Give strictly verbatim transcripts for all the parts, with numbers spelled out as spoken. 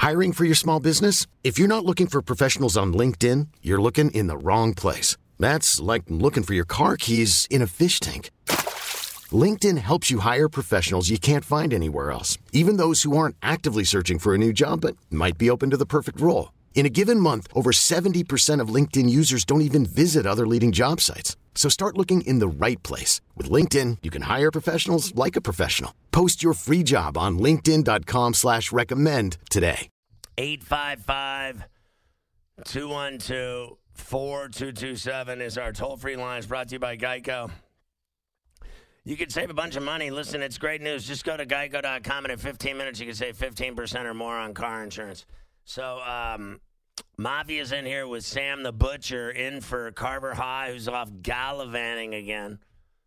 Hiring for your small business? If you're not looking for professionals on LinkedIn, you're looking in the wrong place. That's like looking for your car keys in a fish tank. LinkedIn helps you hire professionals you can't find anywhere else, even those who aren't actively searching for a new job but might be open to the perfect role. In a given month, over seventy percent of LinkedIn users don't even visit other leading job sites. So start looking in the right place. With LinkedIn, you can hire professionals like a professional. Post your free job on linkedin.com slash recommend today. eight five five, two one two, four two two seven is our toll-free line. It's brought to you by Geico. You could save a bunch of money. Listen, it's great news. Just go to geico dot com, and in fifteen minutes, you can save fifteen percent or more on car insurance. So, um, Mafia's in here with Sam the Butcher, in for Carver High, who's off gallivanting again.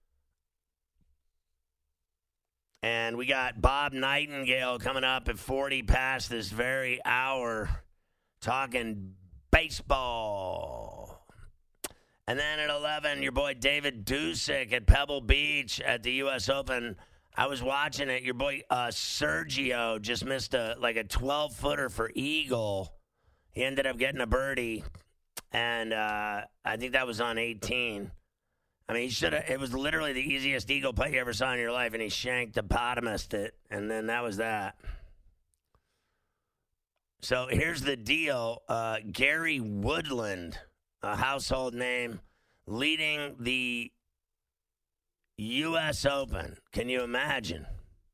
And we got Bob Nightingale coming up at forty past this very hour, talking baseball. And then at eleven, your boy David Dusick at Pebble Beach at the U S Open. I was watching it. Your boy uh, Sergio just missed a like a twelve-footer for eagle. He ended up getting a birdie, and uh, I think that was on eighteen. I mean, he should have. It was literally the easiest eagle putt you ever saw in your life, and he shanked the bottomest it, and then that was that. So here's the deal: uh, Gary Woodland, a household name, leading the U S Open. Can you imagine?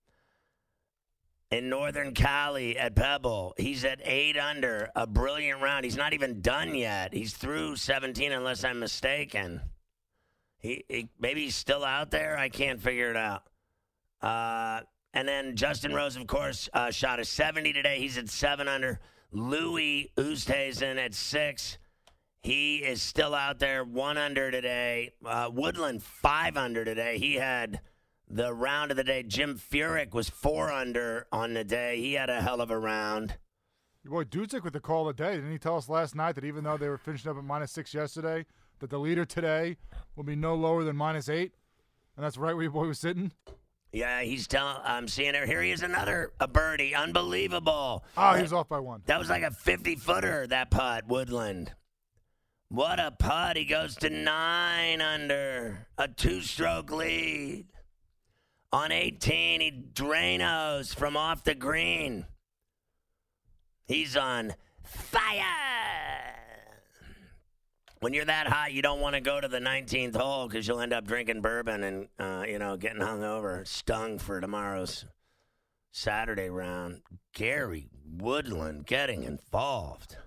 In Northern Cali at Pebble, he's at eight under, a brilliant round. He's not even done yet. He's through seventeen, unless I'm mistaken. He, he maybe he's still out there. I can't figure it out. Uh, and then Justin Rose, of course, uh, shot a seventy today. He's at seven under. Louis Oosthuizen at six. He is still out there, one under today. Uh, Woodland, five under today. He had the round of the day. Jim Furyk was four under on the day. He had a hell of a round. Your boy Dusick with the call of the day. Didn't he tell us last night that even though they were finishing up at minus six yesterday, that the leader today will be no lower than minus eight? And that's right where your boy was sitting? Yeah, he's telling. I'm seeing it. Here he is, another a birdie. Unbelievable. Oh, he was off by one. That was like a fifty-footer, that putt, Woodland. What a putt. He goes to nine under. A two-stroke lead. On eighteen, he Drainos from off the green. He's on fire. When you're that hot, you don't want to go to the nineteenth hole because you'll end up drinking bourbon and, uh, you know, getting hungover, stung for tomorrow's Saturday round. Gary Woodland getting involved.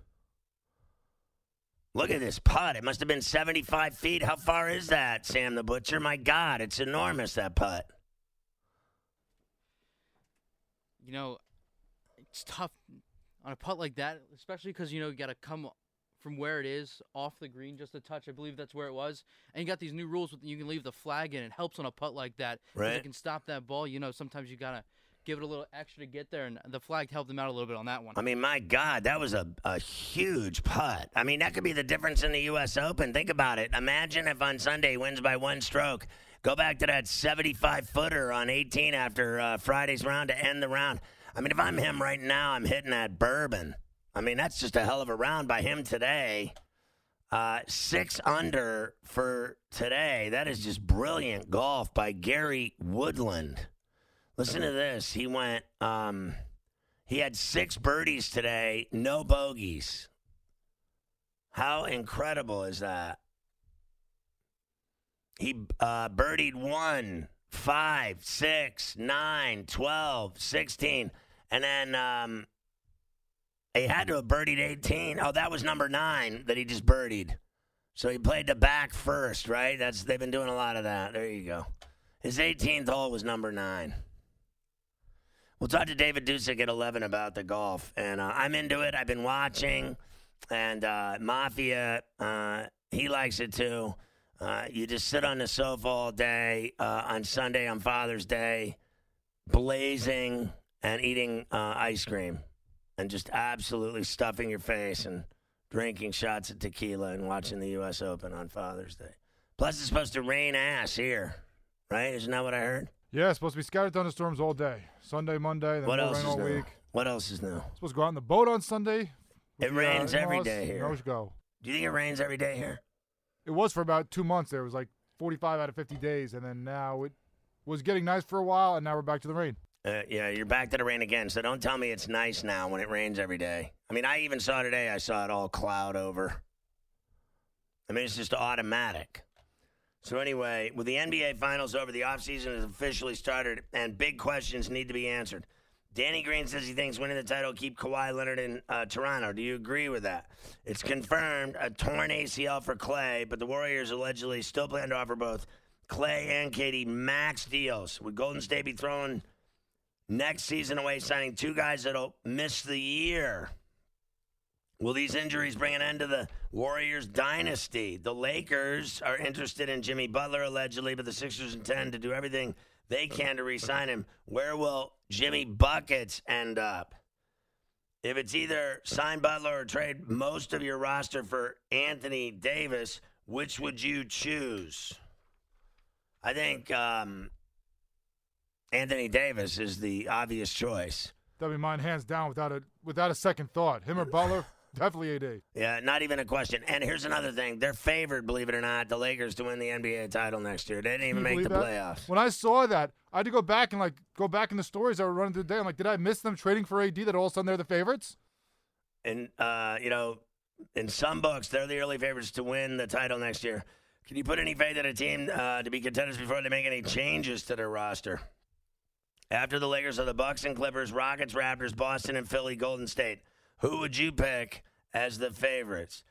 Look at this putt. It must have been seventy-five feet. How far is that, Sam the Butcher? My God, it's enormous, that putt. You know, it's tough on a putt like that, especially because, you know, you got to come from where it is off the green just a touch. I believe that's where it was. And you got these new rules with you can leave the flag in. It helps on a putt like that. Right. You can stop that ball. You know, sometimes you got to give it a little extra to get there, and the flag helped them out a little bit on that one. I mean, my God, that was a, a huge putt. I mean, that could be the difference in the U S Open. Think about it. Imagine if on Sunday he wins by one stroke. Go back to that seventy-five-footer on eighteen after uh, Friday's round to end the round. I mean, if I'm him right now, I'm hitting that bourbon. I mean, that's just a hell of a round by him today. Uh, six under for today. That is just brilliant golf by Gary Woodland. Listen to this. He went, um, he had six birdies today, no bogeys. How incredible is that? He uh, birdied one, five, six, nine, twelve, sixteen, and then um, he had to have birdied eighteen. Oh, that was number nine that he just birdied. So he played the back first, right? That's they've been doing a lot of that. There you go. His eighteenth hole was number nine. We'll talk to David Dusick at eleven about the golf, and uh, I'm into it. I've been watching, and uh, Mafia, uh, he likes it too. Uh, you just sit on the sofa all day uh, on Sunday, on Father's Day, blazing and eating uh, ice cream and just absolutely stuffing your face and drinking shots of tequila and watching the U S Open on Father's Day. Plus, it's supposed to rain ass here, right? Isn't that what I heard? Yeah, it's supposed to be scattered thunderstorms all day. Sunday, Monday, then what more else rain is all there? week. What else is new? Supposed to go out on the boat on Sunday. It with the, rains uh, every in-laws. day here. No go. Do you think it rains every day here? It was for about two months there. It was like forty-five out of fifty days, and then now it was getting nice for a while, and now we're back to the rain. Uh, yeah, you're back to the rain again, so don't tell me it's nice now when it rains every day. I mean, I even saw today, I saw it all cloud over. I mean, it's just automatic. So anyway, with the N B A Finals over, the offseason has officially started, and big questions need to be answered. Danny Green says he thinks winning the title will keep Kawhi Leonard in uh, Toronto. Do you agree with that? It's confirmed a torn A C L for Klay, but the Warriors allegedly still plan to offer both Klay and K D max deals. Would Golden State be throwing next season away, signing two guys that'll miss the year? Will these injuries bring an end to the Warriors dynasty? The Lakers are interested in Jimmy Butler, allegedly, but the Sixers intend to do everything they can to re-sign him. Where will Jimmy Buckets end up? If it's either sign Butler or trade most of your roster for Anthony Davis, which would you choose? I think um, Anthony Davis is the obvious choice. That'd be mine hands down without a without a second thought. Him or Butler, definitely A D. Yeah, not even a question. And here's another thing. They're favored, believe it or not, the Lakers to win the N B A title next year. They didn't even Can you make the believe that? playoffs. When I saw that, I had to go back and like go back in the stories that were running through the day. I'm like, did I miss them trading for A D that all of a sudden they're the favorites? And, uh, you know, in some books, they're the early favorites to win the title next year. Can you put any faith in a team uh, to be contenders before they make any changes to their roster? After the Lakers are the Bucks and Clippers, Rockets, Raptors, Boston, and Philly, Golden State. Who would you pick as the favorites?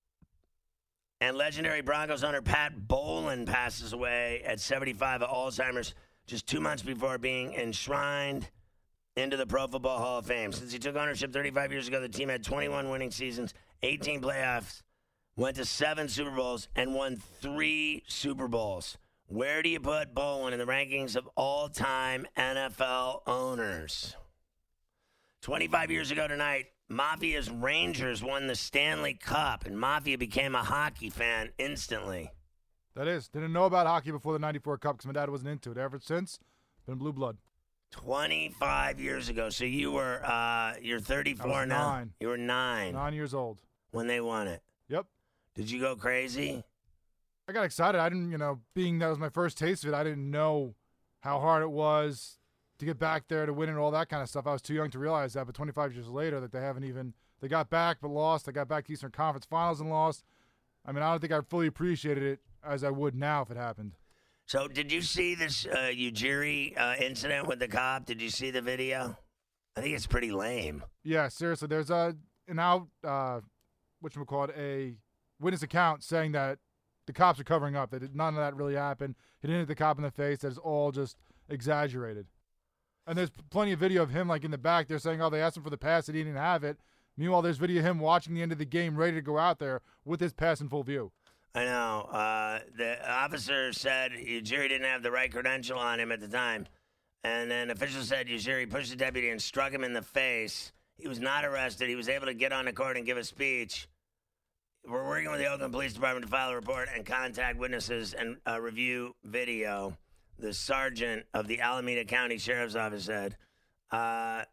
And legendary Broncos owner Pat Bowlen passes away at seventy-five of Alzheimer's just two months before being enshrined into the Pro Football Hall of Fame. Since he took ownership thirty-five years ago, the team had twenty-one winning seasons, eighteen playoffs, went to seven Super Bowls, and won three Super Bowls. Where do you put Bowlen in the rankings of all-time N F L owners? twenty-five years ago tonight, Mafia's Rangers won the Stanley Cup, and Mafia became a hockey fan instantly. That is. Didn't know about hockey before the ninety-four Cup because my dad wasn't into it. Ever since, been blue blood. twenty-five years ago. So you were, uh, you're thirty-four I was now. nine. You were nine. Nine years old. When they won it. Yep. Did you go crazy? I got excited. I didn't, you know, being that was my first taste of it, I didn't know how hard it was to get back there to win and all that kind of stuff. I was too young to realize that, but twenty-five years later that they haven't even, they got back but lost. They got back to Eastern Conference Finals and lost. I mean, I don't think I fully appreciated it as I would now if it happened. So did you see this uh, Ujiri uh, incident with the cop? Did you see the video? I think it's pretty lame. Yeah, seriously. There's a, an out, uh, whatchamacallit, a witness account saying that the cops are covering up, that none of that really happened. He didn't hit the cop in the face. That it's all just exaggerated. And there's plenty of video of him, like, in the back. They're saying, oh, they asked him for the pass, and he didn't have it. Meanwhile, there's video of him watching the end of the game, ready to go out there with his pass in full view. I know. Uh, the officer said Ujiri didn't have the right credential on him at the time. And then officials said Ujiri pushed the deputy and struck him in the face. He was not arrested. He was able to get on the court and give a speech. We're working with the Oakland Police Department to file a report and contact witnesses and uh, review video. The sergeant of the Alameda County Sheriff's Office said, uh,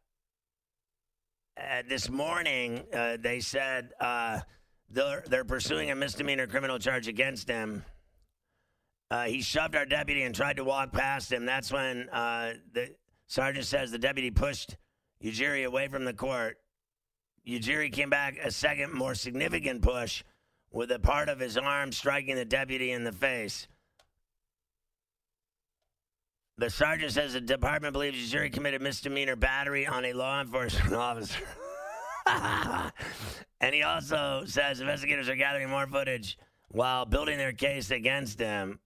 uh, this morning uh, they said uh, they're, they're pursuing a misdemeanor criminal charge against him. Uh, he shoved our deputy and tried to walk past him. That's when uh, the sergeant says the deputy pushed Ujiri away from the court. Ujiri came back a second more significant push with a part of his arm striking the deputy in the face. The sergeant says the department believes Ujiri committed misdemeanor battery on a law enforcement officer. And he also says investigators are gathering more footage while building their case against him.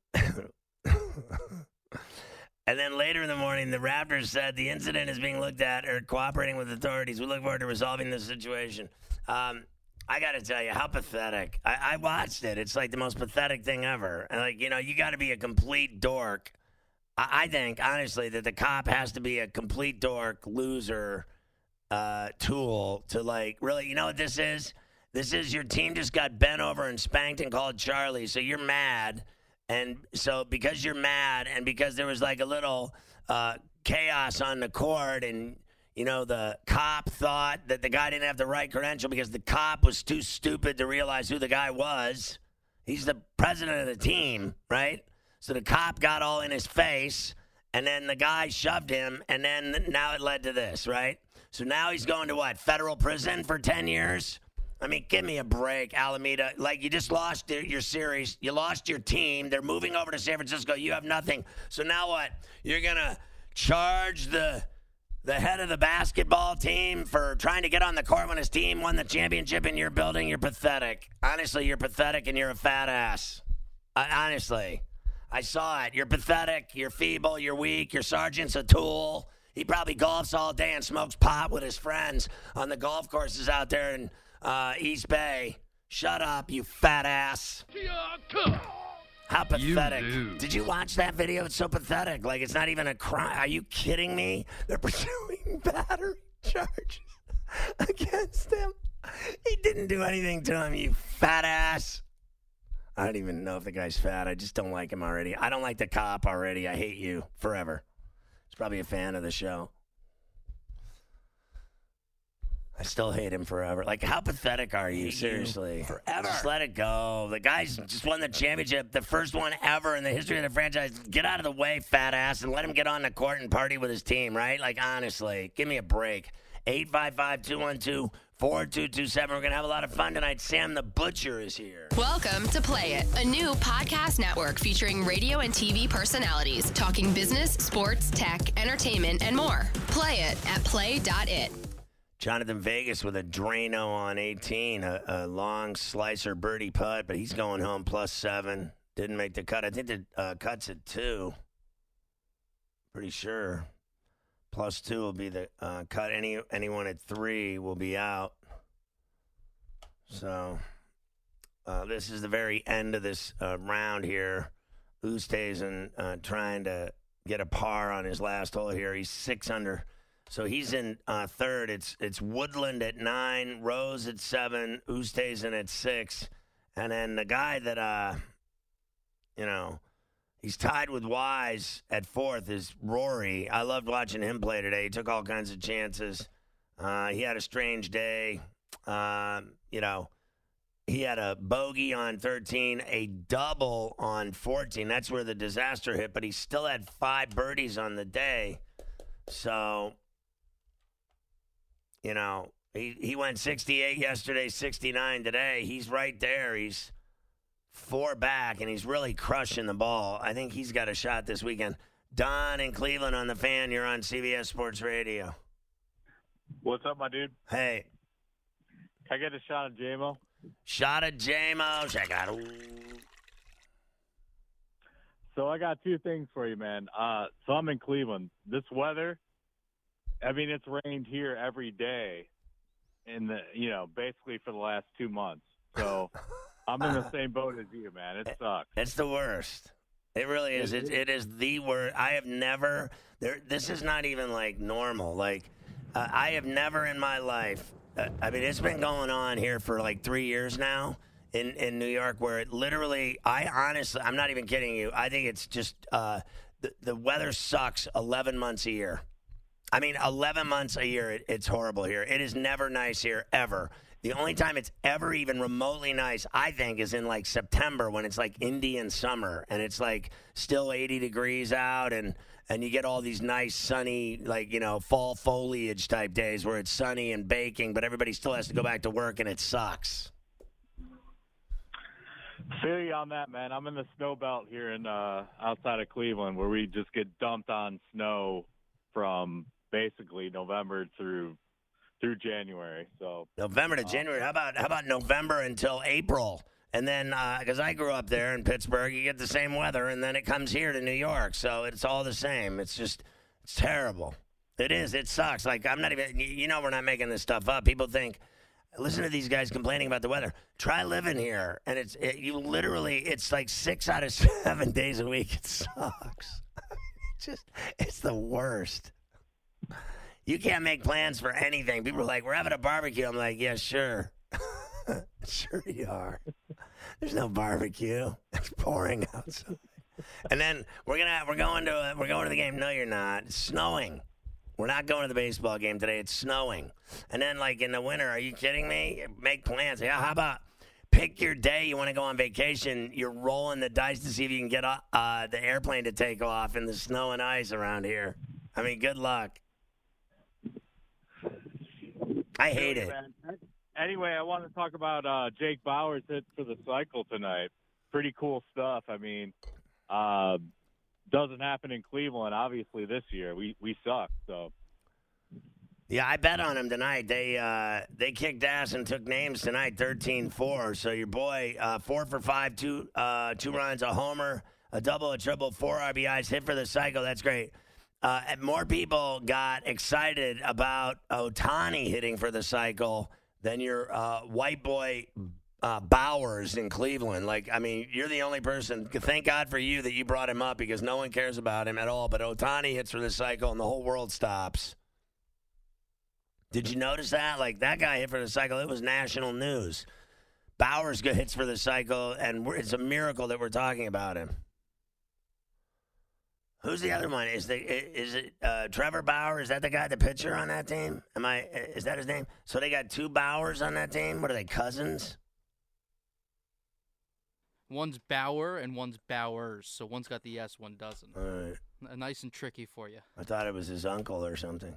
And then later in the morning, the Raptors said the incident is being looked at or cooperating with authorities. We look forward to resolving this situation. Um, I got to tell you, how pathetic. I, I watched it. It's like the most pathetic thing ever. And, like, you know, you got to be a complete dork. I, I think, honestly, that the cop has to be a complete dork, loser uh, tool to, like, really, you know what this is? This is your team just got bent over and spanked and called Charlie, so you're mad. And so because you're mad and because there was like a little uh, chaos on the court and you know, the cop thought that the guy didn't have the right credential because the cop was too stupid to realize who the guy was. He's the president of the team, right? So the cop got all in his face, and then the guy shoved him, and then now it led to this, right? So now he's going to what, federal prison for ten years? I mean, give me a break, Alameda. Like, you just lost your, your series. You lost your team. They're moving over to San Francisco. You have nothing. So now what? You're going to charge the the head of the basketball team for trying to get on the court when his team won the championship in your building? You're pathetic. Honestly, you're pathetic, and you're a fat ass. I, honestly. I saw it. You're pathetic. You're feeble. You're weak. Your sergeant's a tool. He probably golfs all day and smokes pot with his friends on the golf courses out there in uh, East Bay. Shut up, you fat ass. How pathetic. You Did you watch that video? It's so pathetic. Like, it's not even a crime. Are you kidding me? They're pursuing battery charges against him. He didn't do anything to him, you fat ass. I don't even know if the guy's fat. I just don't like him already. I don't like the cop already. I hate you forever. He's probably a fan of the show. I still hate him forever. Like, how pathetic are you? Seriously. You forever. Just let it go. The guy's just won the championship, the first one ever in the history of the franchise. Get out of the way, fat ass, and let him get on the court and party with his team, right? Like, honestly, give me a break. eight five five, two one two, four two two seven. We're going to have a lot of fun tonight. Sam the Butcher is here. Welcome to Play It, a new podcast network featuring radio and T V personalities talking business, sports, tech, entertainment, and more. Play it at play dot it. Jonathan Vegas with a Drano on eighteen, a, a long slicer birdie putt, but he's going home plus seven. Didn't make the cut. I think the uh, cut's at two. Pretty sure. Plus two will be the uh, cut. Any Anyone at three will be out. So uh, this is the very end of this uh, round here. Oosthuizen uh, trying to get a par on his last hole here. He's six under. So he's in uh, third. It's it's Woodland at nine, Rose at seven, Oosthuizen at six. And then the guy that, uh, you know, he's tied with Wise at fourth is Rory. I loved watching him play today. He took all kinds of chances. Uh, he had a strange day. Uh, you know, he had a bogey on thirteen, a double on fourteen. That's where the disaster hit, but he still had five birdies on the day. So, you know, he, he went sixty-eight yesterday, sixty-nine today. He's right there. He's four back, and he's really crushing the ball. I think he's got a shot this weekend. Don in Cleveland on the Fan. You're on C B S Sports Radio. What's up, my dude? Hey. Can I get a shot of J-Mo? Shot of J-Mo. Check out. So I got two things for you, man. Uh, so I'm in Cleveland. This weather, I mean, it's rained here every day in the, you know, basically for the last two months. So I'm in the same boat as you, man. It sucks. It's the worst. It really is. It, it is the worst. I have never, there. This is not even like normal. Like, uh, I have never in my life, uh, I mean, it's been going on here for like three years now in, in New York where it literally, I honestly, I'm not even kidding you. I think it's just, uh, the, the weather sucks eleven months a year. I mean, eleven months a year, it, it's horrible here. It is never nice here, ever. The only time it's ever even remotely nice, I think, is in like September when it's like Indian summer and it's like still eighty degrees out and, and you get all these nice sunny, like, you know, fall foliage type days where it's sunny and baking, but everybody still has to go back to work and it sucks. Feel you on that, man. I'm in the snow belt here in uh, outside of Cleveland where we just get dumped on snow from basically November through through January. So November to January. How about how about November until April? And then because uh, I grew up there in Pittsburgh, you get the same weather, and then it comes here to New York, so it's all the same. It's just it's terrible. It is. It sucks. Like I'm not even. You know, we're not making this stuff up. People think. Listen to these guys complaining about the weather. Try living here, and it's it, you literally. It's like six out of seven days a week. It sucks. It's just it's the worst. You can't make plans for anything. People are like, we're having a barbecue. I'm like, yeah, sure. Sure you are. There's no barbecue. It's pouring outside. And then we're gonna we're going to we're going to the game. No, you're not. It's snowing. We're not going to the baseball game today. It's snowing. And then, like, in the winter, are you kidding me? Make plans. Yeah, how about pick your day you want to go on vacation. You're rolling the dice to see if you can get uh, the airplane to take off in the snow and ice around here. I mean, good luck. I hate it. Anyway, I want to talk about uh, Jake Bauers' hit for the cycle tonight. Pretty cool stuff. I mean, uh, doesn't happen in Cleveland, obviously, this year. We we suck, so. Yeah, I bet on them tonight. They uh, they kicked ass and took names tonight, thirteen four. So your boy, uh, four for five, two uh, two runs, a homer, a double, a triple, four R B Is, hit for the cycle. That's great. Uh, and more people got excited about Ohtani hitting for the cycle than your uh, white boy uh, Bauers in Cleveland. Like, I mean, you're the only person. Thank God for you that you brought him up because no one cares about him at all. But Ohtani hits for the cycle and the whole world stops. Did you notice that? Like, that guy hit for the cycle. It was national news. Bauers hits for the cycle, and we're, it's a miracle that we're talking about him. Who's the other one? Is the is it uh, Trevor Bauer? Is that the guy, the pitcher on that team? Am I? Is that his name? So they got two Bauers on that team. What are they, cousins? One's Bauer and one's Bowers. So one's got the S, one doesn't. All right. Uh, nice and tricky for you. I thought it was his uncle or something.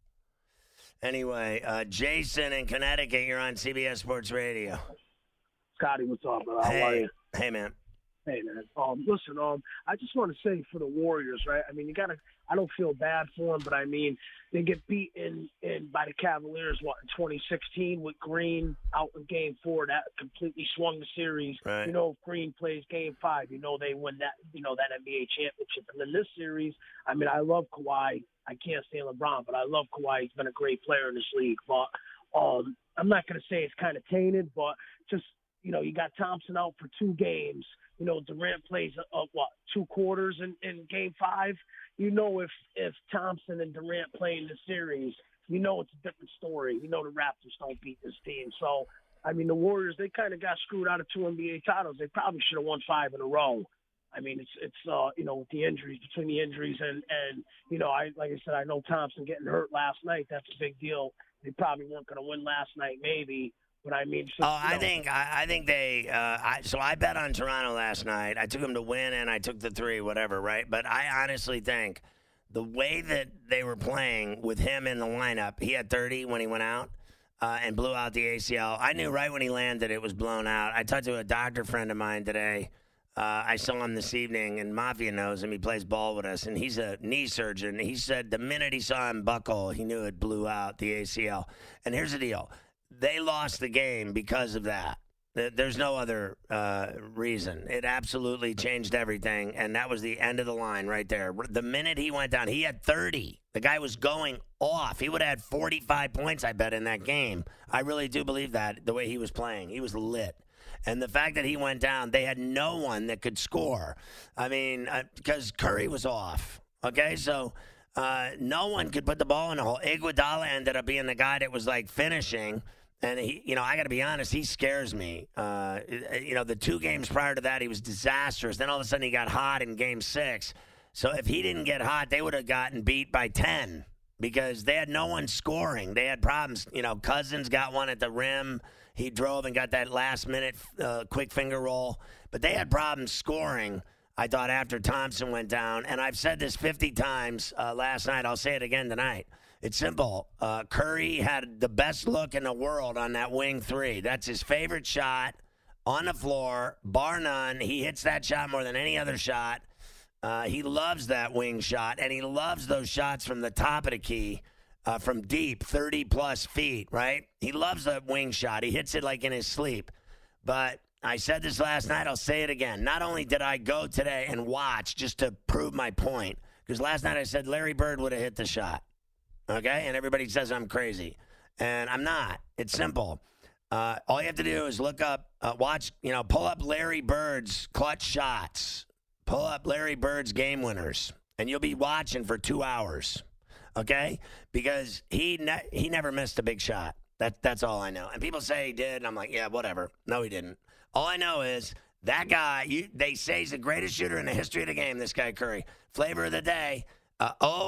Anyway, uh, Jason in Connecticut, you're on C B S Sports Radio. Scotty, what's up, man? How hey, are you? Hey, man. Hey, man. Um, listen, um, I just want to say for the Warriors, right? I mean, you gotta. I don't feel bad for them, but I mean, they get beat in, in by the Cavaliers what in twenty sixteen with Green out in Game Four. That completely swung the series. Right. You know, if Green plays Game Five, you know they win that. You know that N B A championship. And then this series, I mean, I love Kawhi. I can't stand LeBron, but I love Kawhi. He's been a great player in this league. But um, I'm not going to say it's kind of tainted, but just, you know, you got Thompson out for two games. You know, Durant plays, uh, what, two quarters in, in Game five? You know, if, if Thompson and Durant play in the series, you know it's a different story. You know the Raptors don't beat this team. So, I mean, the Warriors, they kind of got screwed out of two N B A titles. They probably should have won five in a row. I mean, it's, it's uh, you know, with the injuries, between the injuries and, and, you know, I like I said, I know Thompson getting hurt last night. That's a big deal. They probably weren't going to win last night, maybe. But I mean, so, oh, I know. think I, I think they. Uh, I, so I bet on Toronto last night. I took them to win, and I took the three, whatever, right? But I honestly think the way that they were playing with him in the lineup, he had thirty when he went out uh, and blew out the A C L. I knew right when he landed it was blown out. I talked to a doctor friend of mine today. Uh, I saw him this evening, and Mafia knows him. He plays ball with us, and he's a knee surgeon. He said the minute he saw him buckle, he knew it blew out the A C L. And here's the deal. They lost the game because of that. There's no other uh, reason. It absolutely changed everything, and that was the end of the line right there. The minute he went down, he had thirty. The guy was going off. He would have had forty-five points, I bet, in that game. I really do believe that, the way he was playing. He was lit. And the fact that he went down, they had no one that could score. I mean, uh, because Curry was off. Okay, so uh, no one could put the ball in the hole. Iguodala ended up being the guy that was, like, finishing. And, he, you know, I got to be honest, he scares me. Uh, you know, the two games prior to that, he was disastrous. Then all of a sudden he got hot in game six. So if he didn't get hot, they would have gotten beat by ten because they had no one scoring. They had problems. You know, Cousins got one at the rim. He drove and got that last-minute uh, quick finger roll. But they had problems scoring, I thought, after Thompson went down. And I've said this fifty times uh, last night. I'll say it again tonight. It's simple. Uh, Curry had the best look in the world on that wing three. That's his favorite shot on the floor, bar none. He hits that shot more than any other shot. Uh, he loves that wing shot, and he loves those shots from the top of the key. Uh, from deep, thirty-plus feet, right? He loves that wing shot. He hits it like in his sleep. But I said this last night. I'll say it again. Not only did I go today and watch just to prove my point, because last night I said Larry Bird would have hit the shot, okay? And everybody says I'm crazy. And I'm not. It's simple. Uh, all you have to do is look up, uh, watch, you know, pull up Larry Bird's clutch shots. Pull up Larry Bird's game winners, and you'll be watching for two hours. Okay, because he ne- he never missed a big shot. That that's all I know. And people say he did, and I'm like, yeah, whatever. No, he didn't. All I know is that guy. You, they say he's the greatest shooter in the history of the game. This guy Curry. Flavor of the day: uh, oh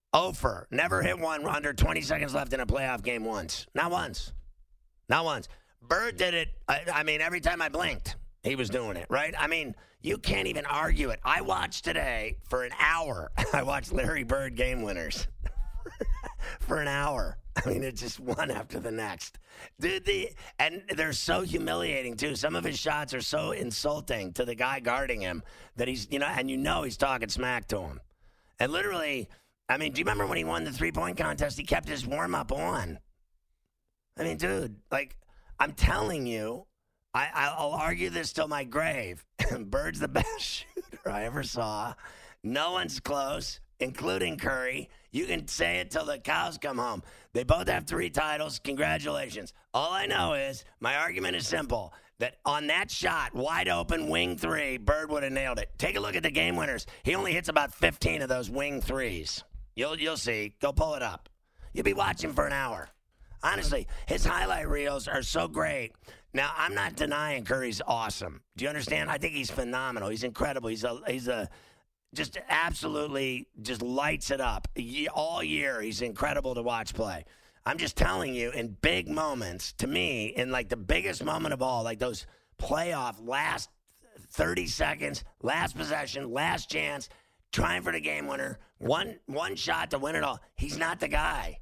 Ofer never hit one under twenty seconds left in a playoff game once. Not once. Not once. Bird did it. I, I mean, every time I blinked, he was doing it, right? I mean, you can't even argue it. I watched today for an hour. I watched Larry Bird game winners for an hour. I mean, it's just one after the next. Dude, the, and they're so humiliating, too. Some of his shots are so insulting to the guy guarding him that he's, you know, and you know he's talking smack to him. And literally, I mean, do you remember when he won the three-point contest? He kept his warm-up on. I mean, dude, like, I'm telling you, I, I'll argue this till my grave. Bird's the best shooter I ever saw. No one's close, including Curry. You can say it till the cows come home. They both have three titles. Congratulations. All I know is my argument is simple, that on that shot, wide open, wing three, Bird would have nailed it. Take a look at the game winners. He only hits about fifteen of those wing threes. You'll, you'll see. Go pull it up. You'll be watching for an hour. Honestly, his highlight reels are so great. Now, I'm not denying Curry's awesome. Do you understand? I think he's phenomenal. He's incredible. He's a he's a just absolutely just lights it up. All year, he's incredible to watch play. I'm just telling you, in big moments, to me, in like the biggest moment of all, like those playoff last thirty seconds, last possession, last chance, trying for the game winner, one one shot to win it all. He's not the guy.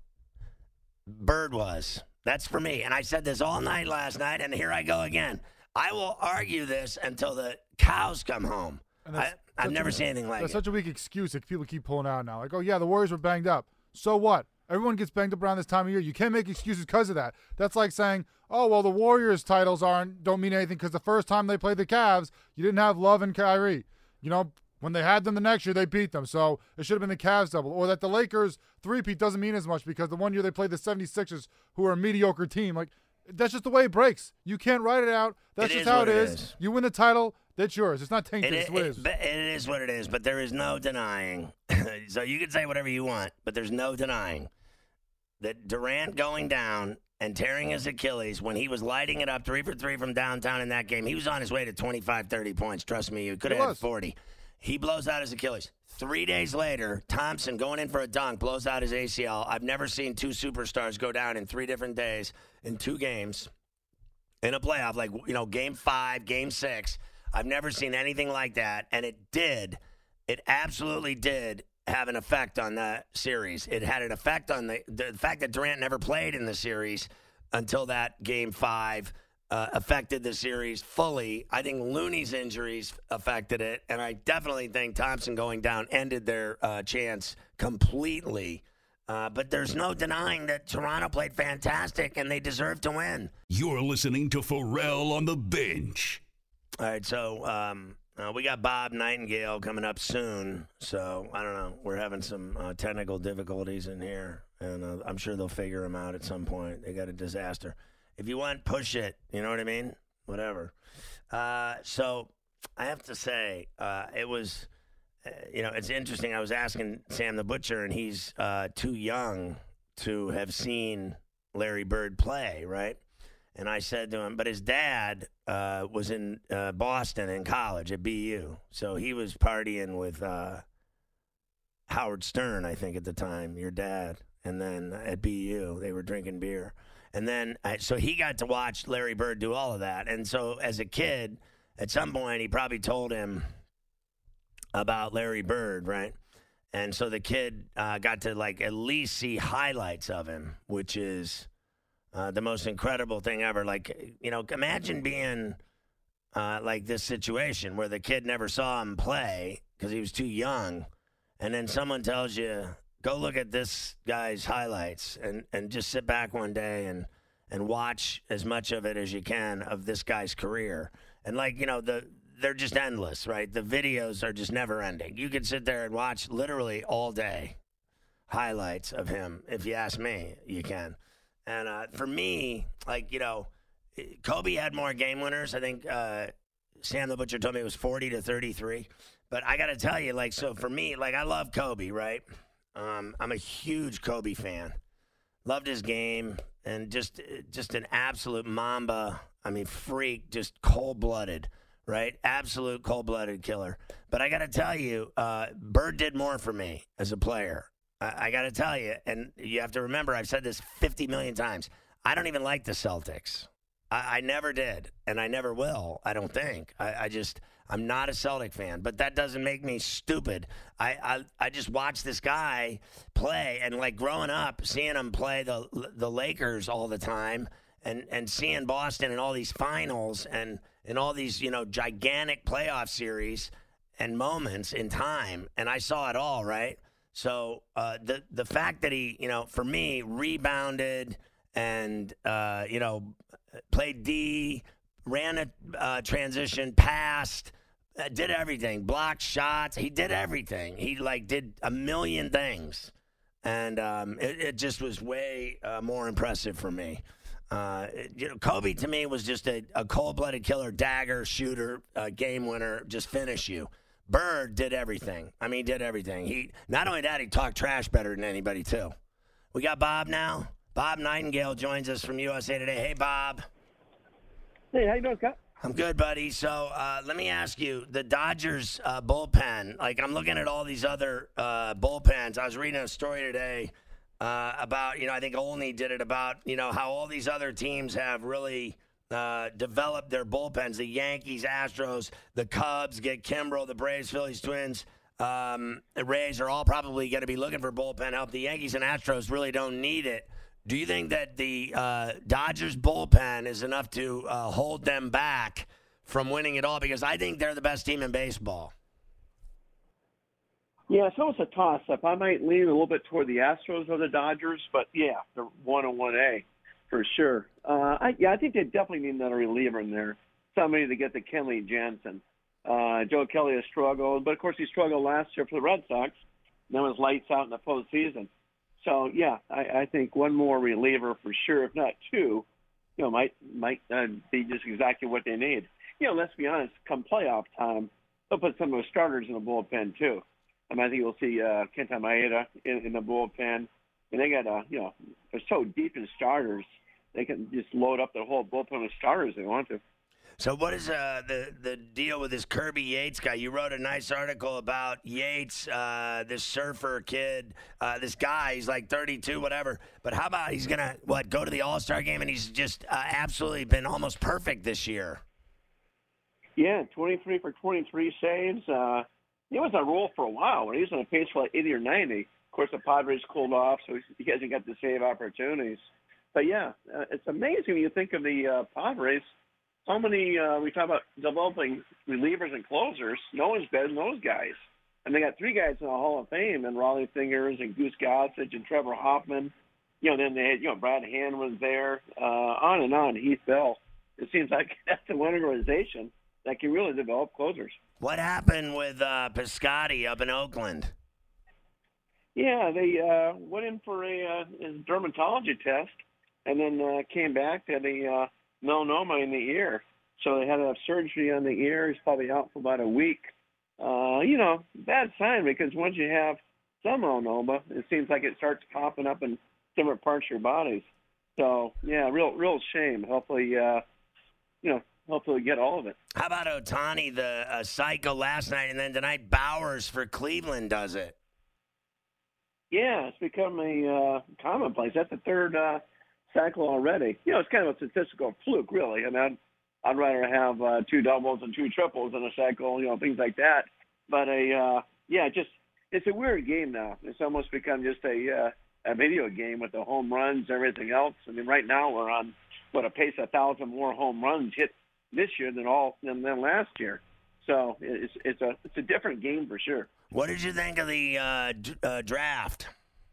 Bird was. That's for me. And I said this all night last night, and here I go again. I will argue this until the cows come home. I, I've never a, seen anything like that's it. That's such a weak excuse that people keep pulling out now. Like, oh, yeah, the Warriors were banged up. So what? Everyone gets banged up around this time of year. You can't make excuses because of that. That's like saying, oh, well, the Warriors titles aren't don't mean anything because the first time they played the Cavs, you didn't have Love and Kyrie. You know, when they had them the next year, they beat them. So it should have been the Cavs double. Or that the Lakers three-peat doesn't mean as much because the one year they played the seventy-sixers, who are a mediocre team. Like, that's just the way it breaks. You can't write it out. That's it just is how it it is. is. You win the title, that's yours. It's not tainted. It, it's what it it, is. But it is what it is, but there is no denying. So you can say whatever you want, but there's no denying that Durant going down and tearing his Achilles when he was lighting it up three for three from downtown in that game. He was on his way to twenty-five, thirty points. Trust me, you could have had forty. He blows out his Achilles. Three days later, Thompson going in for a dunk, blows out his A C L. I've never seen two superstars go down in three different days in two games in a playoff, like, you know, game five, game six. I've never seen anything like that, and it did. It absolutely did have an effect on the series. It had an effect on the, the fact that Durant never played in the series until that game five uh, affected the series fully. I think Looney's injuries affected it, and I definitely think Thompson going down ended their uh, chance completely. Uh, but there's no denying that Toronto played fantastic, and they deserve to win. You're listening to Pharrell on the Bench. All right, so um, uh, we got Bob Nightingale coming up soon. So, I don't know. We're having some uh, technical difficulties in here, and uh, I'm sure they'll figure them out at some point. They got a disaster. If you want, push it. You know what I mean? Whatever. Uh, so, I have to say, uh, it was, uh, you know, it's interesting. I was asking Sam the Butcher, and he's uh, too young to have seen Larry Bird play, right? And I said to him, but his dad uh, was in uh, Boston in college at B U. So he was partying with uh, Howard Stern, I think, at the time, your dad. And then at B U, they were drinking beer. And then, I, so he got to watch Larry Bird do all of that. And so as a kid, at some point, he probably told him about Larry Bird, right? And so the kid uh, got to, like, at least see highlights of him, which is Uh, the most incredible thing ever. Like, you know, imagine being uh, like this situation where the kid never saw him play because he was too young, and then someone tells you, go look at this guy's highlights and, and just sit back one day and, and watch as much of it as you can of this guy's career. And, like, you know, the they're just endless, right? The videos are just never ending. You could sit there and watch literally all day highlights of him. If you ask me, you can. And uh, for me, like, you know, Kobe had more game winners. I think uh, Sam the Butcher told me it was forty to thirty-three. But I got to tell you, like, so for me, like, I love Kobe, right? Um, I'm a huge Kobe fan. Loved his game and just just an absolute Mamba. I mean, freak, just cold-blooded, right? Absolute cold-blooded killer. But I got to tell you, uh, Bird did more for me as a player. I, I got to tell you, and you have to remember, I've said this fifty million times. I don't even like the Celtics. I, I never did, and I never will, I don't think. I, I just, I'm not a Celtic fan, but that doesn't make me stupid. I, I, I just watch this guy play, and like growing up, seeing him play the the Lakers all the time, and, and seeing Boston in all these finals and in all these, you know, gigantic playoff series and moments in time, and I saw it all, right? So uh, the the fact that he, you know, for me, rebounded and, uh, you know, played D, ran a uh, transition, passed, uh, did everything, blocked shots. He did everything. He, like, did a million things. And um, it, it just was way uh, more impressive for me. Uh, you know, Kobe, to me, was just a, a cold-blooded killer, dagger, shooter, uh, game winner, just finish you. Bird did everything. I mean, he did everything. He not only that, he talked trash better than anybody, too. We got Bob now. Bob Nightingale joins us from U S A Today. Hey, Bob. Hey, how you doing, Scott? I'm good, buddy. So uh, let me ask you, the Dodgers uh, bullpen, like I'm looking at all these other uh, bullpens. I was reading a story today uh, about, you know, I think Olney did it about, you know, how all these other teams have really uh, developed their bullpens. The Yankees, Astros, the Cubs get Kimbrel, the Braves, Phillies, Twins, um, the Rays are all probably going to be looking for bullpen help. The Yankees and Astros really don't need it. Do you think that the uh, Dodgers bullpen is enough to uh, hold them back from winning it all? Because I think they're the best team in baseball. Yeah, it's almost a toss-up. I might lean a little bit toward the Astros or the Dodgers, but yeah, they're one and one A for sure. Uh, I, yeah, I think they definitely need another reliever in there, somebody to get the Kenley Jansen. Uh, Joe Kelly has struggled, but of course he struggled last year for the Red Sox. Then was lights out in the postseason. So, yeah, I, I think one more reliever for sure, if not two, you know, might might uh, be just exactly what they need. You know, let's be honest, come playoff time, they'll put some of the starters in the bullpen, too. I mean, I think you'll see uh, Kenta Maeda in, in the bullpen. And they got, uh, you know, they're so deep in starters, they can just load up their whole bullpen with starters if they want to. So what is uh, the the deal with this Kirby Yates guy? You wrote a nice article about Yates, uh, this surfer kid, uh, this guy. He's like thirty-two, whatever. But how about he's gonna what go to the All-Star game and he's just uh, absolutely been almost perfect this year. Yeah, twenty-three for twenty-three saves. Uh, he was on a roll for a while. When he was on a pace for like eighty or ninety. Of course, the Padres cooled off, so he hasn't got the save opportunities. But yeah, uh, it's amazing when you think of the uh, Padres. How many, uh, we talk about developing relievers and closers. No one's better than those guys. And they got three guys in the Hall of Fame, and Raleigh Fingers and Goose Gossage and Trevor Hoffman. You know, then they had, you know, Brad Hand was there, uh, on and on, Heath Bell. It seems like that's the one organization that can really develop closers. What happened with uh, Piscotty up in Oakland? Yeah, they uh, went in for a, uh, a dermatology test and then uh, came back to the uh, melanoma in the ear. So they had to have surgery on the ear. He's probably out for about a week. Uh, you know, bad sign because once you have some melanoma, it seems like it starts popping up in different parts of your bodies. So, yeah, real real shame. Hopefully, uh, you know, hopefully get all of it. How about Ohtani, the uh, psycho last night, and then tonight Bowers for Cleveland does it? Yeah, it's become a uh, commonplace. That's the third uh, cycle already. You know, it's kind of a statistical fluke, really. I mean, I'd, I'd rather have uh, two doubles and two triples in a cycle, you know, things like that. But, a uh, yeah, just it's a weird game now. It's almost become just a, uh, a video game with the home runs and everything else. I mean, right now we're on, what, a pace of one thousand more home runs hit this year than all than, than last year. So it's it's a it's a different game for sure. What did you think of the uh, d- uh, draft?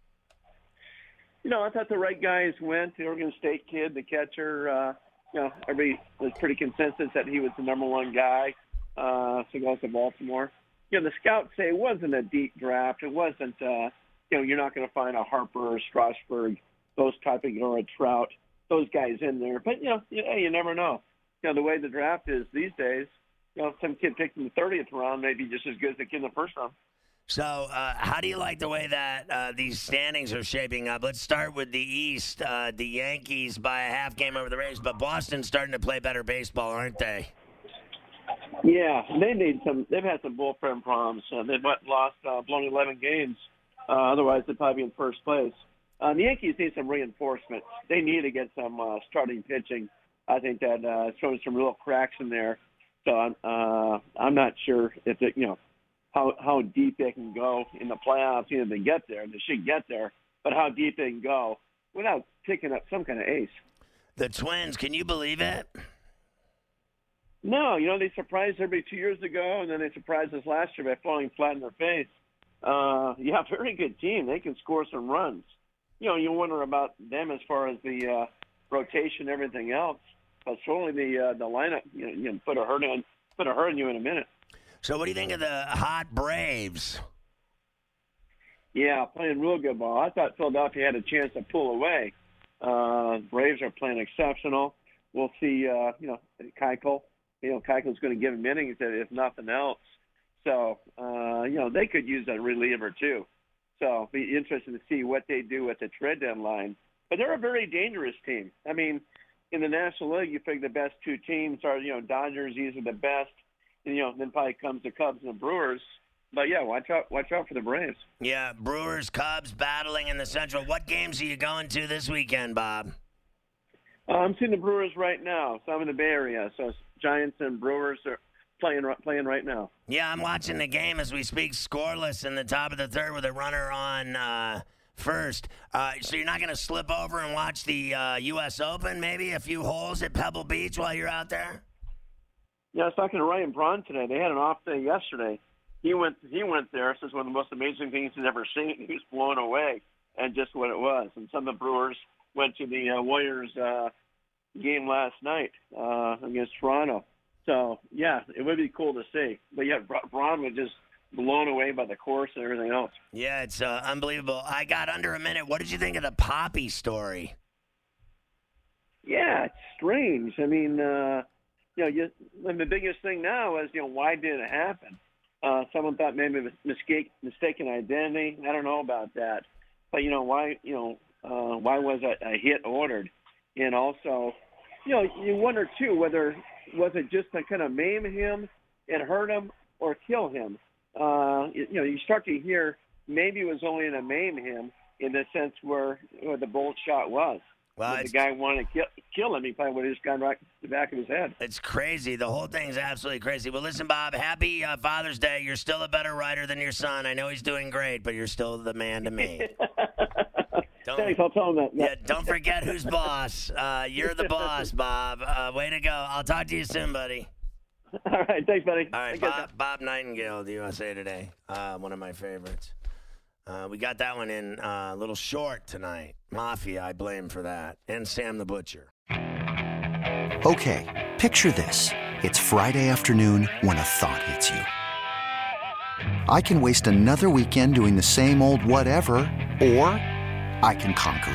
You know, I thought the right guys went. The Oregon State kid, the catcher, uh, you know, everybody was pretty consensus that he was the number one guy. Uh, so goes to Baltimore. You know, the scouts say it wasn't a deep draft. It wasn't, uh, you know, you're not going to find a Harper or Strasburg, those type of, or a Trout, those guys in there. But, you know, you, you never know. You know, the way the draft is these days, you know, some kid picked in the thirtieth round may be just as good as the kid in the first round. So uh, how do you like the way that uh, these standings are shaping up? Let's start with the East. Uh, the Yankees by a half game over the Rays, but Boston's starting to play better baseball, aren't they? Yeah, they need some. They've had some bullpen problems. Uh, they've lost, uh, blown eleven games Uh, otherwise, they'd probably be in first place. Uh, the Yankees need some reinforcements. They need to get some uh, starting pitching. I think that uh, it's showing some real cracks in there. So I'm uh, I'm not sure if it, you know how how deep they can go in the playoffs. You know, they get there, they should get there, but how deep they can go without picking up some kind of ace. The Twins, can you believe it? No, you know, they surprised everybody two years ago, and then they surprised us last year by falling flat in their face. Uh, yeah, very good team. They can score some runs. You know, you wonder about them as far as the uh, rotation and everything else. But certainly the uh, the lineup, you know, you know, put a hurt on, put a hurt on you in a minute. So what do you think of the hot Braves? Yeah, playing real good ball. I thought Philadelphia had a chance to pull away. Uh, Braves are playing exceptional. We'll see, uh, you know, Keuchel. You know, Keuchel's going to give him innings if nothing else. So, uh, you know, they could use a reliever too. So it'll be interesting to see what they do at the trade deadline. But they're a very dangerous team. I mean, in the National League, you figure the best two teams are, you know, Dodgers, these are the best. And, you know, then probably comes the Cubs and the Brewers. But, yeah, watch out watch out for the Braves. Yeah, Brewers, Cubs battling in the Central. What games are you going to this weekend, Bob? Uh, I'm seeing the Brewers right now. So I'm in the Bay Area. So Giants and Brewers are playing playing right now. Yeah, I'm watching the game as we speak, scoreless in the top of the third with a runner on uh, first. Uh, so you're not going to slip over and watch the uh, U S Open, maybe a few holes at Pebble Beach while you're out there? Yeah, I was talking to Ryan Braun today. They had an off day yesterday. He went he went there. This is one of the most amazing things he's ever seen. He was blown away at just what it was. And some of the Brewers went to the uh, Warriors uh, game last night uh, against Toronto. So, yeah, it would be cool to see. But, yeah, Braun was just blown away by the course and everything else. Yeah, it's uh, unbelievable. I got under a minute. What did you think of the Poppy story? Yeah, it's strange. I mean, uh, you know, you, and the biggest thing now is, you know, why did it happen? Uh, someone thought maybe it was mistake, mistaken identity. I don't know about that. But, you know, why, you know, uh, why was a, a hit ordered? And also, you know, you wonder, too, whether was it just to kind of maim him and hurt him or kill him? Uh, you, you know, you start to hear maybe it was only to maim him in the sense where, where the bolt shot was. Well, if the guy wanted to kill, kill him, he probably would have just gone right to the back of his head. It's crazy. The whole thing's absolutely crazy. Well, listen, Bob, happy uh, Father's Day. You're still a better writer than your son. I know he's doing great, but you're still the man to me. Don't, Thanks, I'll tell him that. Yeah, don't forget who's boss. Uh, you're the boss, Bob. Uh, way to go. I'll talk to you soon, buddy. All right, thanks, buddy. All right, Bob, Bob Nightingale of the U S A Today, uh, one of my favorites. Uh, we got that one in uh, a little short tonight. Mafia, I blame for that. And Sam the Butcher. Okay, picture this. It's Friday afternoon when a thought hits you. I can waste another weekend doing the same old whatever, or I can conquer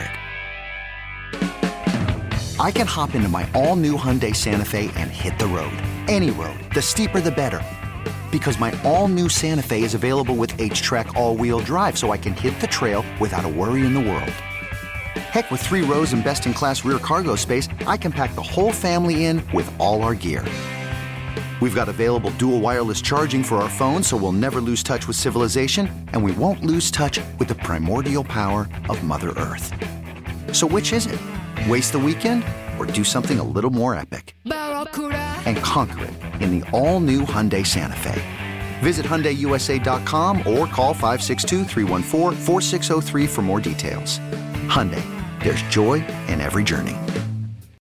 it. I can hop into my all-new Hyundai Santa Fe and hit the road. Any road. The steeper, the better. Because my all-new Santa Fe is available with H-Track all-wheel drive, so I can hit the trail without a worry in the world. Heck, with three rows and best-in-class rear cargo space, I can pack the whole family in with all our gear. We've got available dual wireless charging for our phones, so we'll never lose touch with civilization, and we won't lose touch with the primordial power of Mother Earth. So which is it? Waste the weekend or do something a little more epic? And conquer it in the all-new Hyundai Santa Fe. Visit Hyundai U S A dot com or call five six two, three one four, four six zero three for more details. Hyundai, there's joy in every journey.